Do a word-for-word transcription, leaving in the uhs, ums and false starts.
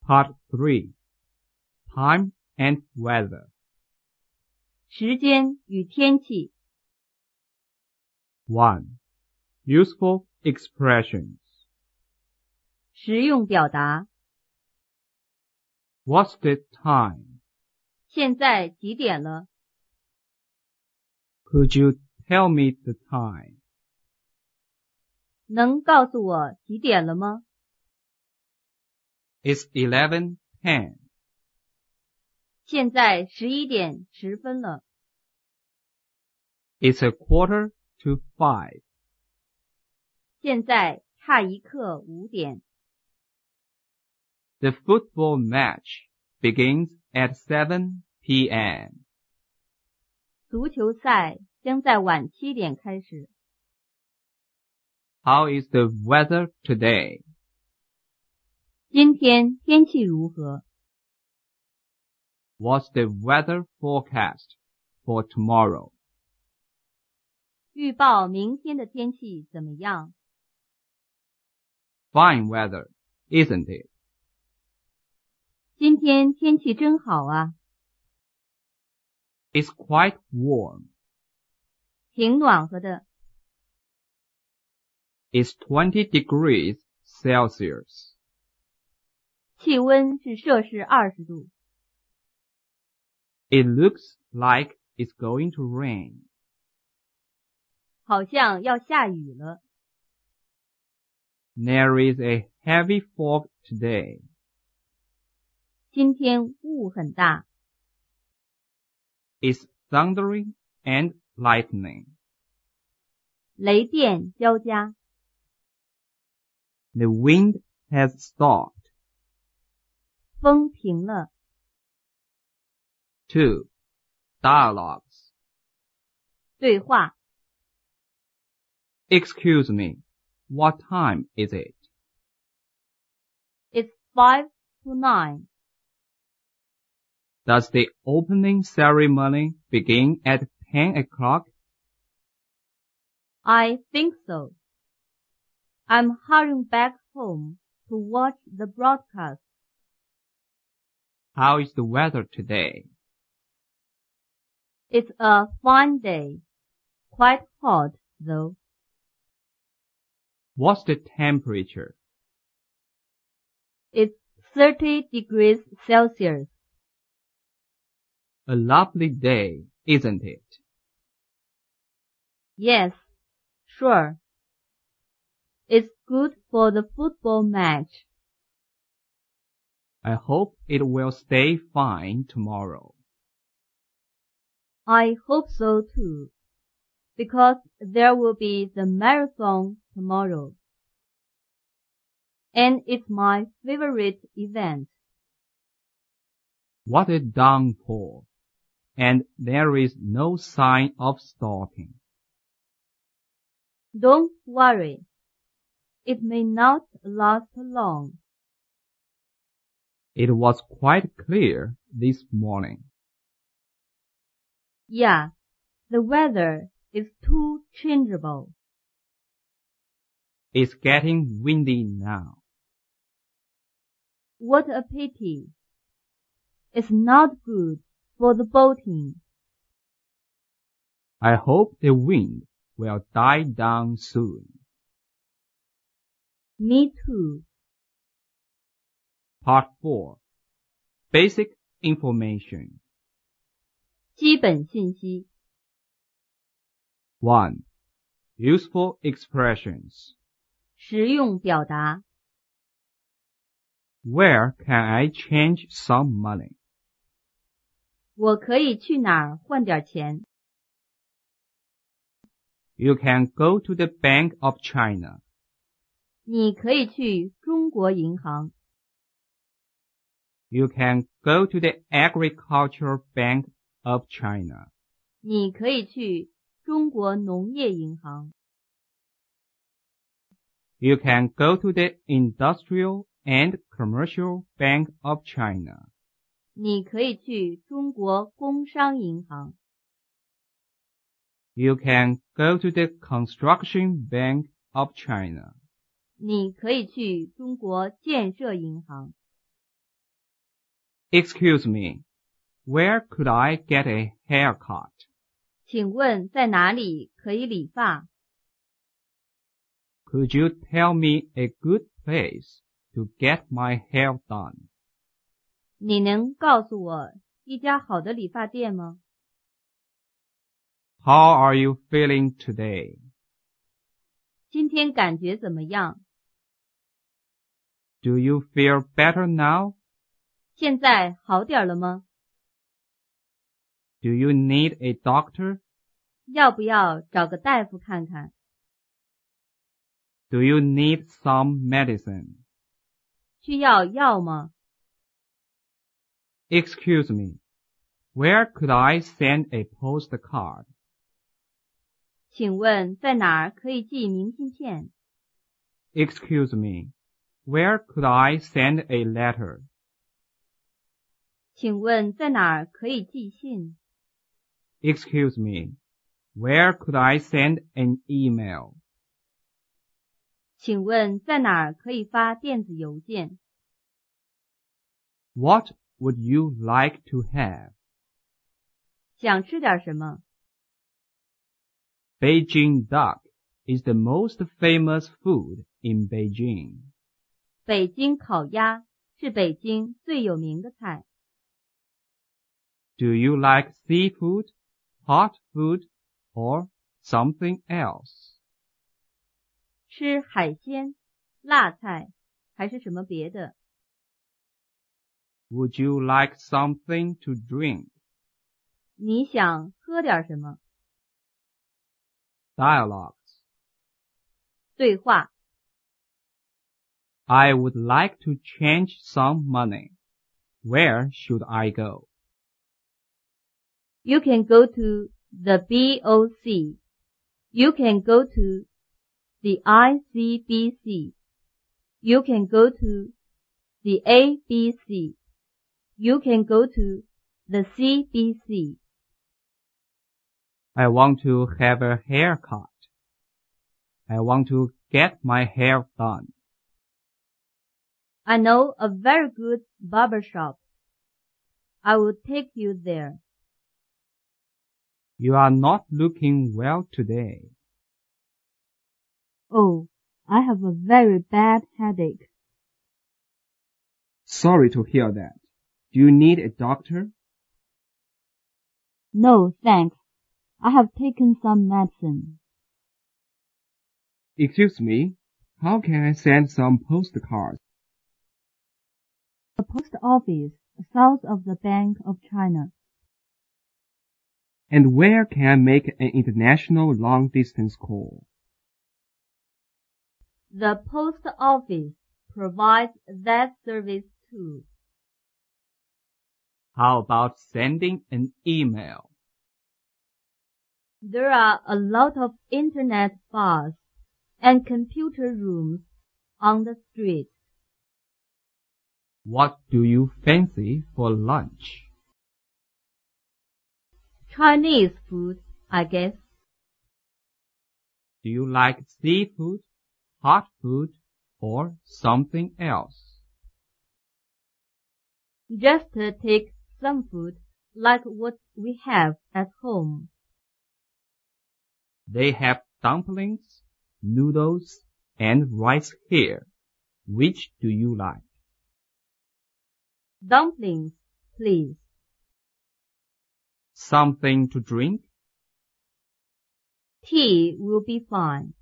Part three. Time and weather. 时间与天气。 one. Useful expressions. 实用表达。 What's the time? 现在几点了？ Could you tell me the time? 能告诉我几点了吗？ It's eleven ten. 现在十一点十分了。 It's a quarter to five. 现在差一刻五点。 The football match begins at seven p m. 足球赛将在晚七点开始。 How is the weather today? 今天天气如何？ What's the weather forecast for tomorrow? 预报明天的天气怎么样？ Fine weather, isn't it? 今天天气真好啊。 It's quite warm. 挺暖和的。 It's twenty degrees Celsius. 气温是摄氏二十度。 It looks like it's going to rain. 好像要下雨了。 There is a heavy fog today. 今天雾很大。 It's thundering and lightning. 雷电交加。 The wind has stopped. 风停了。 two. Dialogues. 对话。 Excuse me, what time is it? It's five to nine. Does the opening ceremony begin at ten o'clock? I think so. I'm hurrying back home to watch the broadcast. How is the weather today? It's a fine day. Quite hot, though. What's the temperature? It's thirty degrees Celsius. A lovely day, isn't it? Yes, sure. It's good for the football match. I hope it will stay fine tomorrow. I hope so too, because there will be the marathon tomorrow. And it's my favorite event. What a downpour! And there is no sign of stopping. Don't worry. It may not last long. It was quite clear this morning. Yeah, the weather is too changeable. It's getting windy now. What a pity. It's not good for the boating. I hope the wind will die down soon. Me too. Part four. Basic information. 基本信息。 one. Useful expressions. 实用表达。 Where can I change some money? 我可以去哪儿换点钱？ You can go to the Bank of China. 你可以去中国银行。 You can go to the Agricultural Bank of China. 你可以去中国农业银行。 You can go to the Industrial and Commercial Bank of China. 你可以去中国工商银行。 You can go to the Construction Bank of China. 你可以去中国建设银行。 Excuse me, where could I get a haircut? 请问在哪里可以理发？ Could you tell me a good place to get my hair done? 你能告诉我一家好的理发店吗？ How are you feeling today? 今天感觉怎么样？ Do you feel better now? 现在好点了吗？ Do you need a doctor? 要不要找个大夫看看？ Do you need some medicine? 需要药吗？ Excuse me, where could I send a postcard? 请问在哪儿可以寄明信片？ Excuse me, where could I send a letter? 请问在哪儿可以寄信？ Excuse me, where could I send an email? 请问在哪儿可以发电子邮件？ What would you like to have? 想吃点什么？ Beijing duck is the most famous food in Beijing. 北京烤鸭是北京最有名的菜。 Do you like seafood, hot food, or something else? 吃海鲜、辣菜还是什么别的？ Would you like something to drink? 你想喝点什么？ Dialogues. 对话。 I would like to change some money. Where should I go? You can go to the B O C. You can go to the I C B C. You can go to the A B C. You can go to the C B C. I want to have a haircut. I want to get my hair done. I know a very good barber shop. I will take you there. You are not looking well today. Oh, I have a very bad headache. Sorry to hear that. Do you need a doctor? No, thanks. I have taken some medicine. Excuse me, how can I send some postcards? The post office south of the Bank of China. And where can I make an international long-distance call? The post office provides that service too. How about sending an email? There are a lot of internet bars and computer rooms on the street. What do you fancy for lunch? Chinese food, I guess. Do you like seafood, hot food, or something else? Just take some food like what we have at home. They have dumplings, noodles, and rice here. Which do you like? Dumplings, please. Something to drink? Tea will be fine.